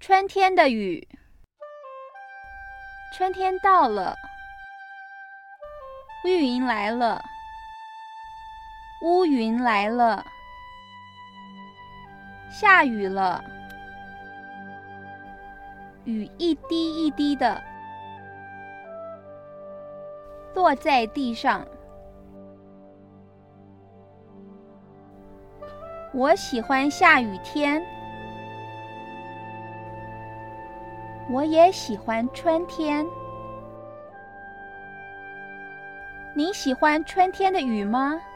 春天的雨。春天到了，绿云来了，乌云来了，下雨了，雨一滴一滴的落在地上。我喜欢下雨天，我也喜欢春天。你喜欢春天的雨吗？